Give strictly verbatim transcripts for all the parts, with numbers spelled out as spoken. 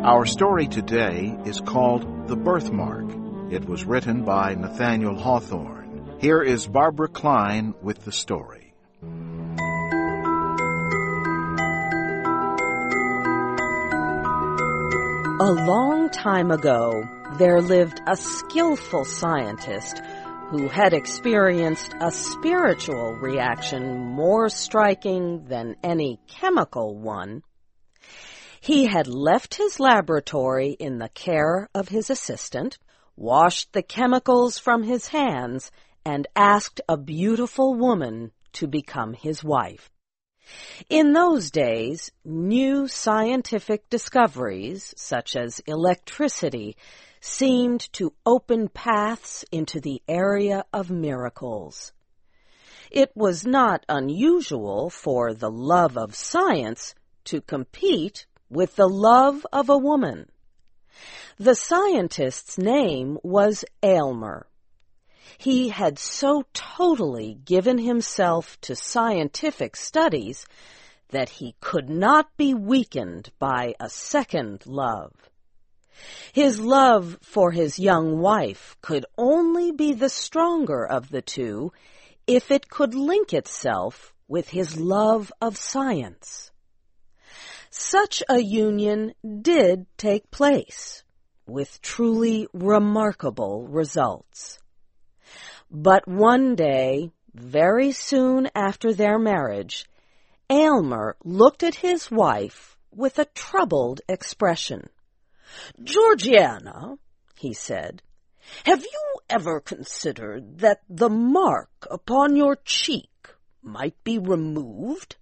Our story today is called The Birthmark. It was written by Nathaniel Hawthorne. Here is Barbara Klein with the story. A long time ago, there lived a skillful scientist who had experienced a spiritual reaction more striking than any chemical one. He had left his laboratory in the care of his assistant, washed the chemicals from his hands, and asked a beautiful woman to become his wife. In those days, new scientific discoveries, such as electricity, seemed to open paths into the area of miracles. It was not unusual for the love of science to compete with the love of a woman. The scientist's name was Aylmer. He had so totally given himself to scientific studies that he could not be weakened by a second love. His love for his young wife could only be the stronger of the two if it could link itself with his love of science. Such a union did take place, with truly remarkable results. But one day, very soon after their marriage, Aylmer looked at his wife with a troubled expression. "Georgiana," he said, "have you ever considered that the mark upon your cheek might be removed?"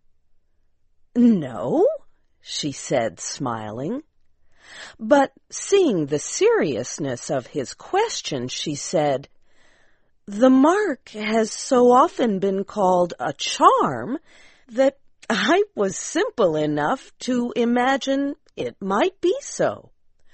"No," she said, smiling. But seeing the seriousness of his question, she said, "The mark has so often been called a charm that I was simple enough to imagine it might be so."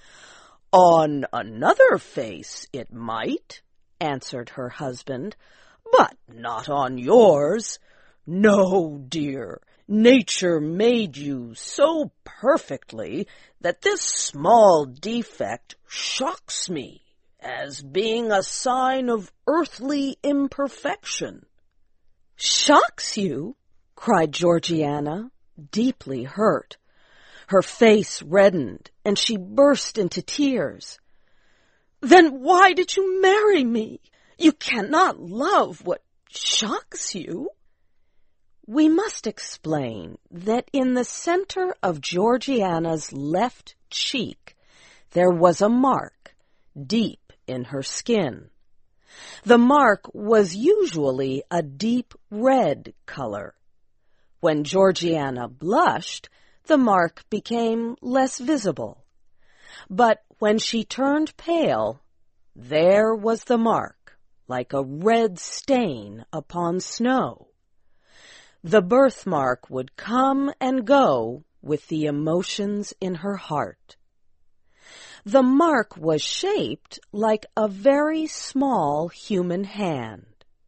"On another face it might," answered her husband, "but not on yours. No, dear, nature made you so perfectly that this small defect shocks me as being a sign of earthly imperfection." "Shocks you?" cried Georgiana, deeply hurt. Her face reddened, and she burst into tears. "Then why did you marry me? You cannot love what shocks you." We must explain that in the center of Georgiana's left cheek there was a mark, deep in her skin. The mark was usually a deep red color. When Georgiana blushed, the mark became less visible. But when she turned pale, there was the mark, like a red stain upon snow. The birthmark would come and go with the emotions in her heart. The mark was shaped like a very small human hand.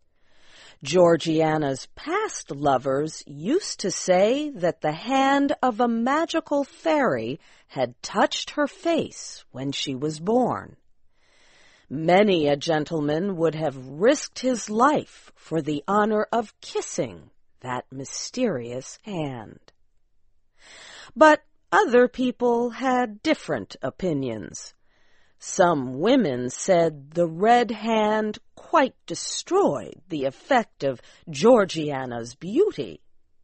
Georgiana's past lovers used to say that the hand of a magical fairy had touched her face when she was born. Many a gentleman would have risked his life for the honor of kissing that mysterious hand. But other people had different opinions. Some women said the red hand quite destroyed the effect of Georgiana's beauty.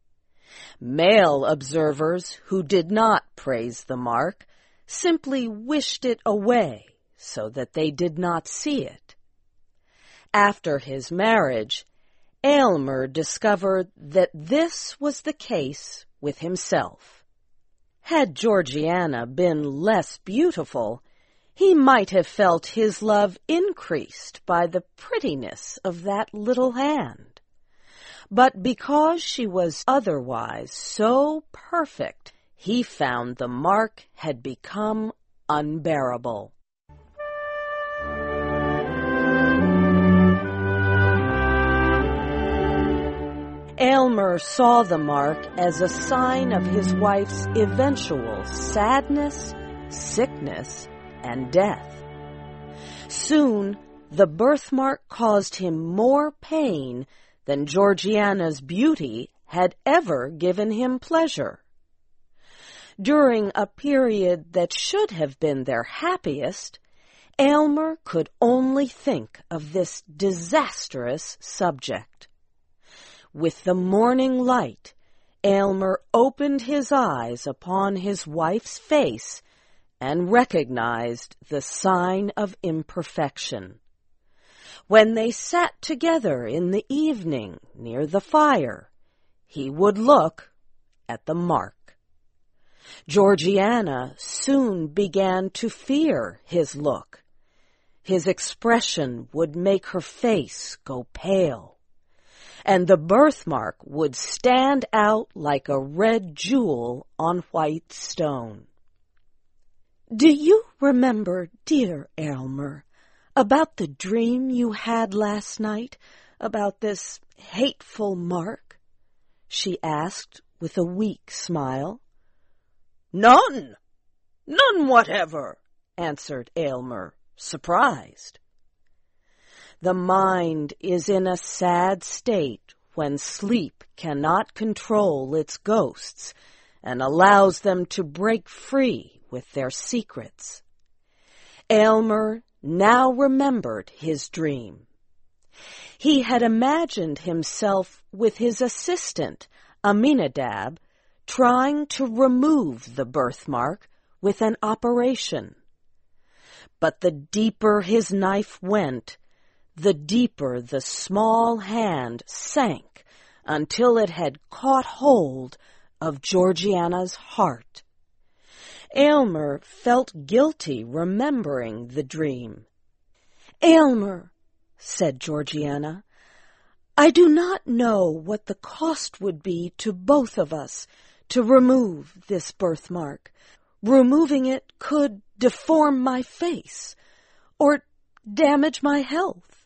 Male observers who did not praise the mark simply wished it away so that they did not see it. After his marriage, Aylmer discovered that this was the case with himself. Had Georgiana been less beautiful, he might have felt his love increased by the prettiness of that little hand. But because she was otherwise so perfect, he found the mark had become unbearable. Aylmer saw the mark as a sign of his wife's eventual sadness sickness, and death. Soon, the birthmark caused him more pain than Georgiana's beauty had ever given him pleasure. During a period that should have been their happiest, Aylmer could only think of this disastrous subject. With the morning light, Aylmer opened his eyes upon his wife's face and recognized the sign of imperfection. When they sat together in the evening near the fire, he would look at the mark. Georgiana soon began to fear his look. His expression would make her face go pale, and the birthmark would stand out like a red jewel on white stone. "Do you remember, dear Aylmer, about the dream you had last night about this hateful mark?" she asked with a weak smile. "None, none whatever," answered Aylmer, surprised. The mind is in a sad state when sleep cannot control its ghosts and allows them to break free with their secrets. Aylmer now remembered his dream. He had imagined himself with his assistant, Aminadab, trying to remove the birthmark with an operation. But the deeper his knife went, the deeper the small hand sank until it had caught hold of Georgiana's heart. Aylmer felt guilty remembering the dream. "Aylmer," said Georgiana, "I do not know what the cost would be to both of us to remove this birthmark. Removing it could deform my face or damage my health."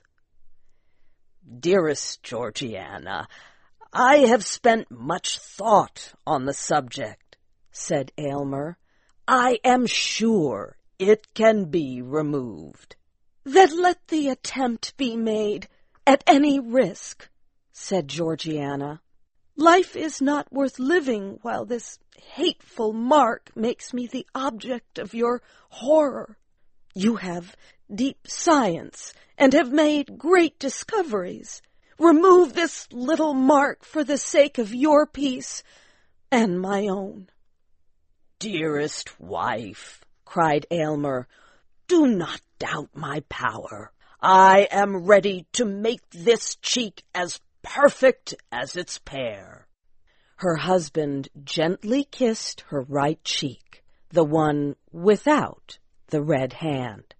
"Dearest Georgiana, I have spent much thought on the subject," said Aylmer. "I am sure it can be removed." "Then let the attempt be made, at any risk," said Georgiana. "Life is not worth living while this hateful mark makes me the object of your horror. You have deep science and have made great discoveries. Remove this little mark for the sake of your peace and my own." "Dearest wife," cried Aylmer, "do not doubt my power. I am ready to make this cheek as perfect as its pair." Her husband gently kissed her right cheek, the one without the red hand.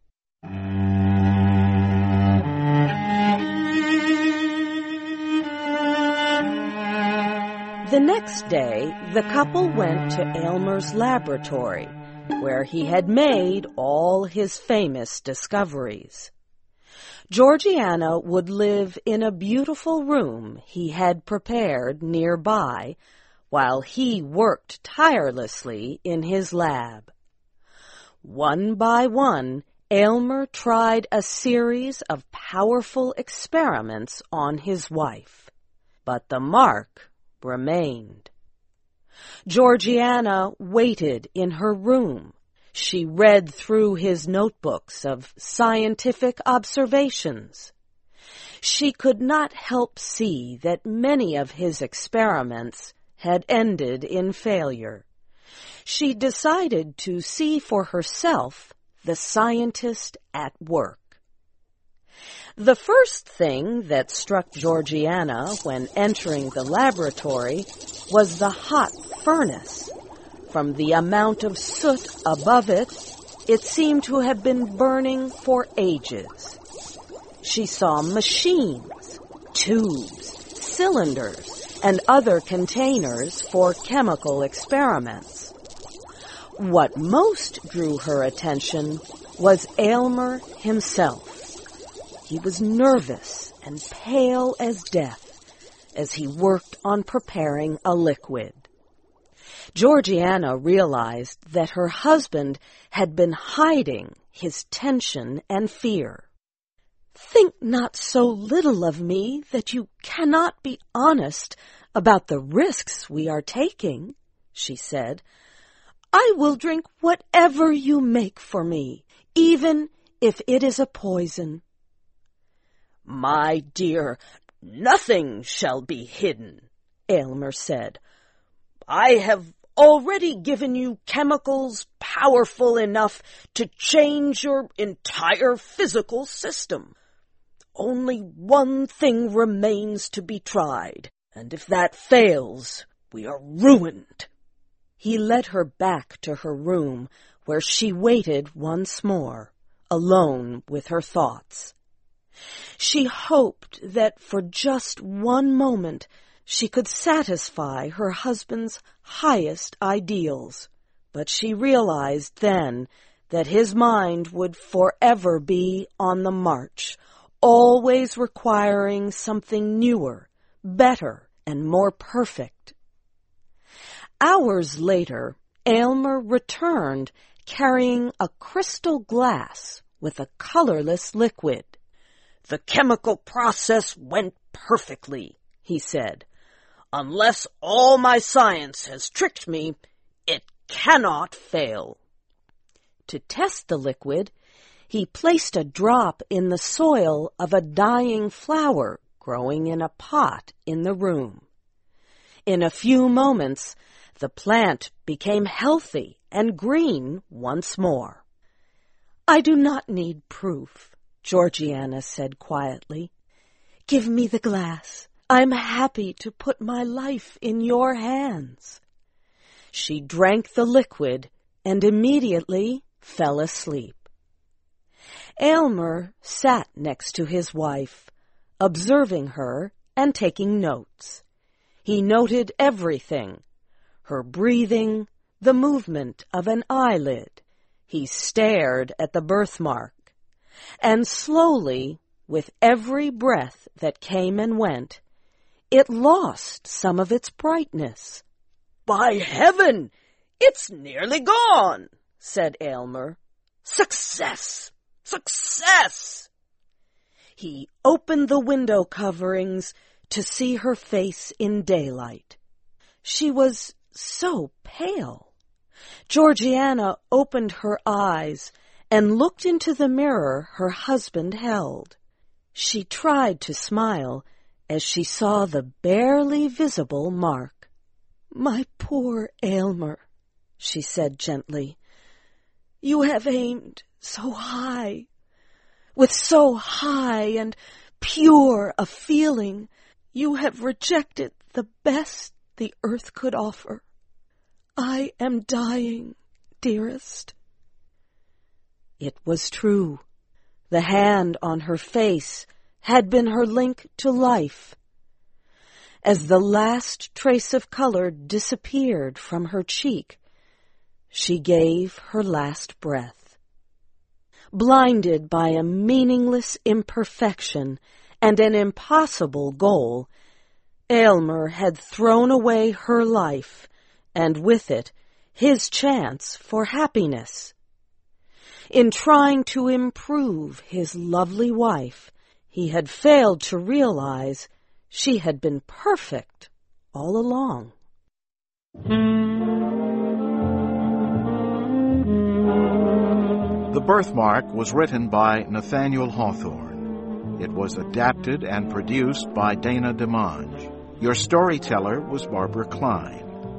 The next day, the couple went to Aylmer's laboratory, where he had made all his famous discoveries. Georgiana would live in a beautiful room he had prepared nearby, while he worked tirelessly in his lab. One by one, Aylmer tried a series of powerful experiments on his wife, but the mark remained. Georgiana waited in her room. She read through his notebooks of scientific observations. She could not help see that many of his experiments had ended in failure. She decided to see for herself the scientist at work. The first thing that struck Georgiana when entering the laboratory was the hot furnace. From the amount of soot above it, it seemed to have been burning for ages. She saw machines, tubes, cylinders, and other containers for chemical experiments. What most drew her attention was Aylmer himself. He was nervous and pale as death as he worked on preparing a liquid. Georgiana realized that her husband had been hiding his tension and fear. "Think not so little of me that you cannot be honest about the risks we are taking," she said. "I will drink whatever you make for me, even if it is a poison." "My dear, nothing shall be hidden," Aylmer said. "I have already given you chemicals powerful enough to change your entire physical system. Only one thing remains to be tried, and if that fails, we are ruined." He led her back to her room, where she waited once more, alone with her thoughts. She hoped that for just one moment she could satisfy her husband's highest ideals, but she realized then that his mind would forever be on the march, always requiring something newer, better, and more perfect. Hours later, Aylmer returned carrying a crystal glass with a colorless liquid. "The chemical process went perfectly," he said. "Unless all my science has tricked me, it cannot fail." To test the liquid, he placed a drop in the soil of a dying flower growing in a pot in the room. In a few moments, the plant became healthy and green once more. "I do not need proof," Georgiana said quietly. "Give me the glass. I'm happy to put my life in your hands." She drank the liquid and immediately fell asleep. Aylmer sat next to his wife, observing her and taking notes. He noted everything: her breathing, the movement of an eyelid. He stared at the birthmark, and slowly, with every breath that came and went, it lost some of its brightness. "By heaven, it's nearly gone," said Aylmer. "Success! Success!" He opened the window coverings to see her face in daylight. She was so pale. Georgiana opened her eyes and looked into the mirror her husband held. She tried to smile as she saw the barely visible mark. "My poor Aylmer," she said gently, "you have aimed so high, with so high and pure a feeling, you have rejected the best the earth could offer. I am dying, dearest." It was true. The hand on her face had been her link to life. As the last trace of color disappeared from her cheek, she gave her last breath. Blinded by a meaningless imperfection and an impossible goal, Aylmer had thrown away her life, and with it, his chance for happiness. In trying to improve his lovely wife, he had failed to realize she had been perfect all along. The Birthmark was written by Nathaniel Hawthorne. It was adapted and produced by Dana DeMange. Your storyteller was Barbara Klein.